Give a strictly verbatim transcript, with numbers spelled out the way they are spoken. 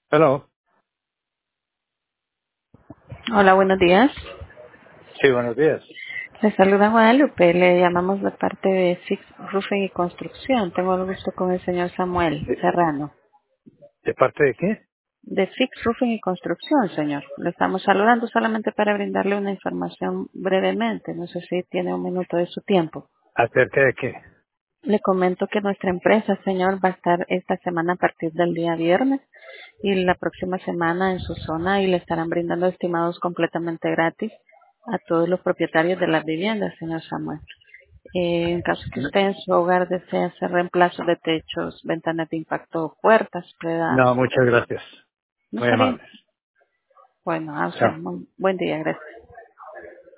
Hello. Hola, buenos días. Sí, buenos días. Le saluda Guadalupe. Le llamamos de parte de Six Roofing y Construcción. Tengo el gusto con el señor Samuel ¿De, Serrano. de parte de qué? De Six Roofing y Construcción, señor. Le estamos saludando solamente para brindarle una información brevemente. No sé si tiene un minuto de su tiempo. ¿Acerca de qué? Le comento que nuestra empresa, señor, va a estar esta semana a partir del día viernes y la próxima semana en su zona y le estarán brindando estimados completamente gratis a todos los propietarios de las viviendas, señor Samuel. Eh, en caso que No, usted en su hogar desee hacer reemplazo de techos, ventanas de impacto o puertas, pueda... no, muchas gracias. ¿No Muy estaría? amables. Bueno, a usted. Chao. Buen buen día, gracias.